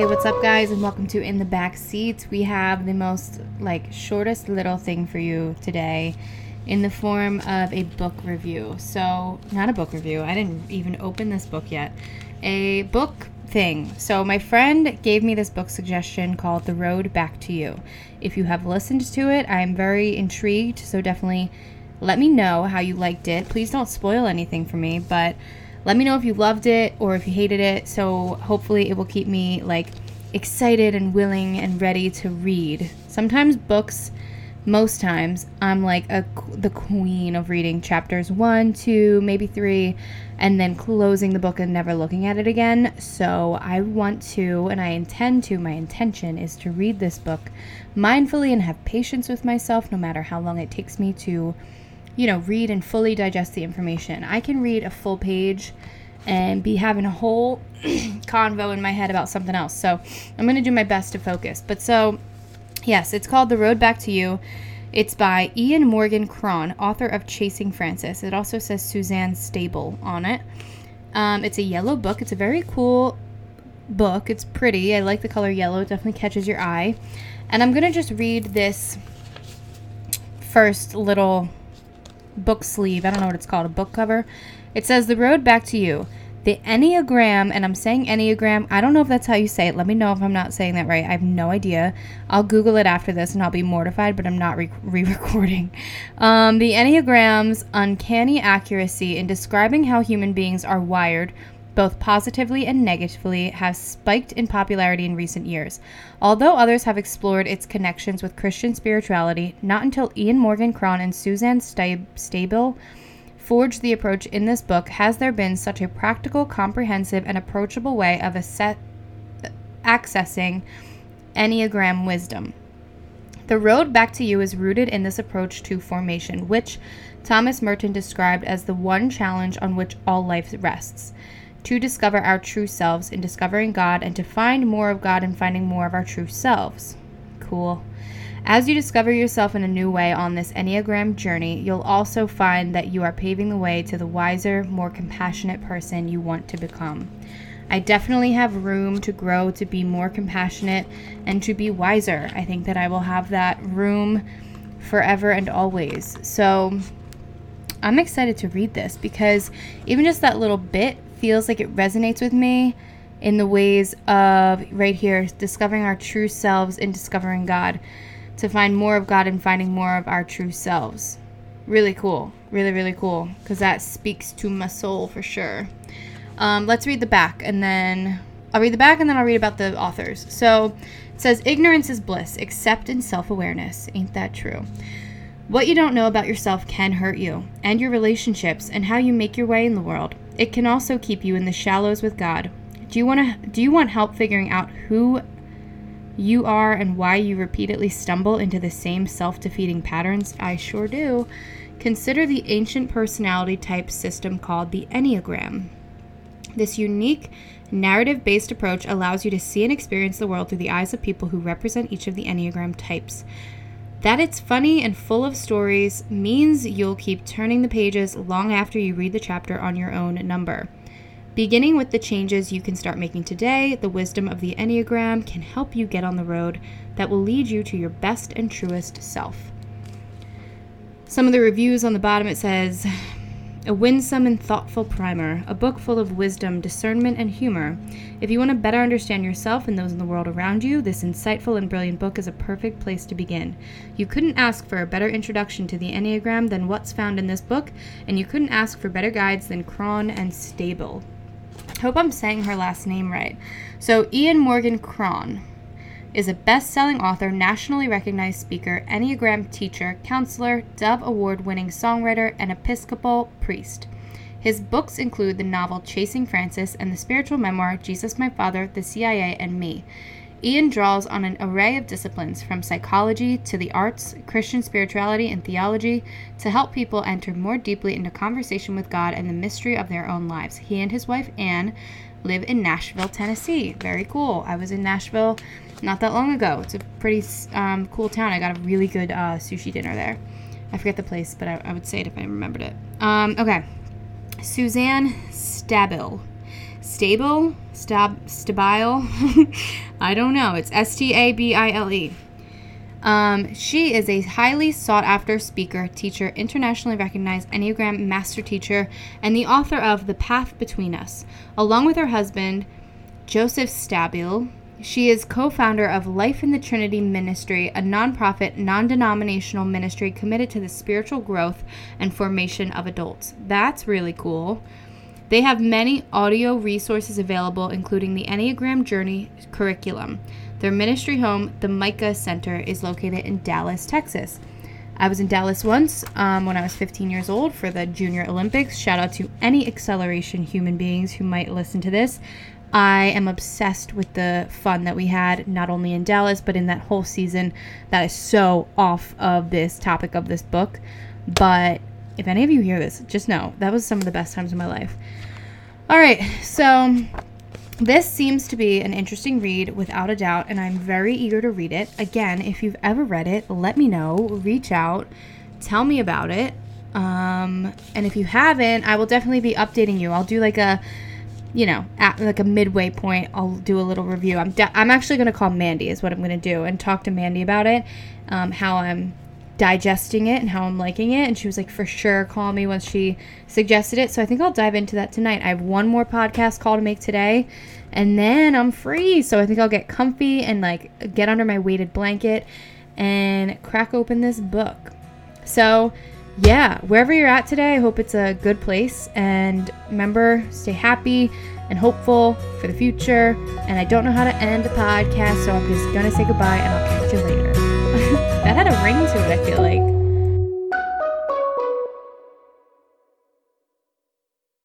Hey, what's up, guys, and welcome to In the Back Seat. We have the most shortest little thing for you today in the form of a book review. So, not a book review. I didn't even open this book yet. A book thing. So, my friend gave me this book suggestion called The Road Back to You. If you have listened to it, I am very intrigued. So, definitely let me know how you liked it. Please don't spoil anything for me, but let me know if you loved it or if you hated it. So hopefully it will keep me excited and willing and ready to read. Sometimes books, most times, I'm the queen of reading chapters 1, 2, maybe 3, and then closing the book and never looking at it again. So I want to, and I intend to, my intention is to read this book mindfully and have patience with myself no matter how long it takes me to read and fully digest the information. I can read a full page and be having a whole convo in my head about something else. So I'm going to do my best to focus. But so, yes, it's called The Road Back to You. It's by Ian Morgan Cron, author of Chasing Francis. It also says Suzanne Stabile on it. It's a yellow book. It's a very cool book. It's pretty. I like the color yellow. It definitely catches your eye. And I'm going to just read this first little book sleeve. I don't know what it's called, a book cover. It says The Road Back to You. The Enneagram, and I'm saying Enneagram. I don't know if that's how you say it. Let me know if I'm not saying that right. I have no idea. I'll Google it after this and I'll be mortified, but I'm not re-recording. The Enneagram's uncanny accuracy in describing how human beings are wired, both positively and negatively, has spiked in popularity in recent years. Although others have explored its connections with Christian spirituality, not until Ian Morgan Cron and Suzanne Stabile forged the approach in this book has there been such a practical, comprehensive, and approachable way of accessing Enneagram wisdom. The Road Back to You is rooted in this approach to formation, which Thomas Merton described as the one challenge on which all life rests. To discover our true selves in discovering God, and to find more of God in finding more of our true selves. Cool. As you discover yourself in a new way on this Enneagram journey, you'll also find that you are paving the way to the wiser, more compassionate person you want to become. I definitely have room to grow, to be more compassionate, and to be wiser. I think that I will have that room forever and always. So I'm excited to read this because even just that little bit feels like it resonates with me in the ways of, right here, discovering our true selves in discovering God, to find more of God and finding more of our true selves. Really cool. Really, really cool, because that speaks to my soul for sure. Let's read the back, and then I'll read the back, and then I'll read about the authors. So it says, ignorance is bliss, except in self-awareness. Ain't that true? What you don't know about yourself can hurt you, and your relationships, and how you make your way in the world. It can also keep you in the shallows with God. Do you want help figuring out who you are and why you repeatedly stumble into the same self-defeating patterns? I sure do. Consider the ancient personality type system called the Enneagram. This unique, narrative-based approach allows you to see and experience the world through the eyes of people who represent each of the Enneagram types. That it's funny and full of stories means you'll keep turning the pages long after you read the chapter on your own number. Beginning with the changes you can start making today, the wisdom of the Enneagram can help you get on the road that will lead you to your best and truest self. Some of the reviews on the bottom, it says, a winsome and thoughtful primer, a book full of wisdom, discernment, and humor. If you want to better understand yourself and those in the world around you, this insightful and brilliant book is a perfect place to begin. You couldn't ask for a better introduction to the Enneagram than what's found in this book, and you couldn't ask for better guides than Cron and Stabile. I hope I'm saying her last name right. So Ian Morgan Cron is a best-selling author, nationally recognized speaker, Enneagram teacher, counselor, Dove Award-winning songwriter, and Episcopal priest. His books include the novel Chasing Francis and the spiritual memoir Jesus My Father, the CIA, and Me. Ian draws on an array of disciplines, from psychology to the arts, Christian spirituality, and theology, to help people enter more deeply into conversation with God and the mystery of their own lives. He and his wife, Anne, live in Nashville, Tennessee. Very cool. I was in Nashville not that long ago. It's a pretty cool town. I got a really good sushi dinner there. I forget the place, but I would say it if I remembered it. Okay. Suzanne Stabile. Stabile. I don't know. It's Stabile. She is a highly sought-after speaker, teacher, internationally recognized Enneagram master teacher, and the author of The Path Between Us. Along with her husband, Joseph Stabile, she is co-founder of Life in the Trinity Ministry, a nonprofit, non-denominational ministry committed to the spiritual growth and formation of adults. That's really cool. They have many audio resources available, including the Enneagram Journey curriculum. Their ministry home, the Micah Center, is located in Dallas, Texas. I was in Dallas once when I was 15 years old for the Junior Olympics. Shout out to any acceleration human beings who might listen to this. I am obsessed with the fun that we had, not only in Dallas, but in that whole season. That is so off of this topic of this book. But if any of you hear this, just know that was some of the best times of my life. All right, so this seems to be an interesting read without a doubt, and I'm very eager to read it. Again, if you've ever read it, let me know. Reach out. Tell me about it. And if you haven't, I will definitely be updating you. I'll do like a, at like a midway point, I'll do a little review. I'm actually going to call Mandy is what I'm going to do and talk to Mandy about it, how I'm digesting it and how I'm liking it. And she was like, for sure, call me once she suggested it. So I think I'll dive into that tonight. I have one more podcast call to make today, and then I'm free. So I think I'll get comfy and like get under my weighted blanket and crack open this book. So yeah, wherever you're at today, I hope it's a good place. And remember, stay happy and hopeful for the future. And I don't know how to end a podcast, so I'm just going to say goodbye and I'll catch you later. That had a ring to it, I feel like.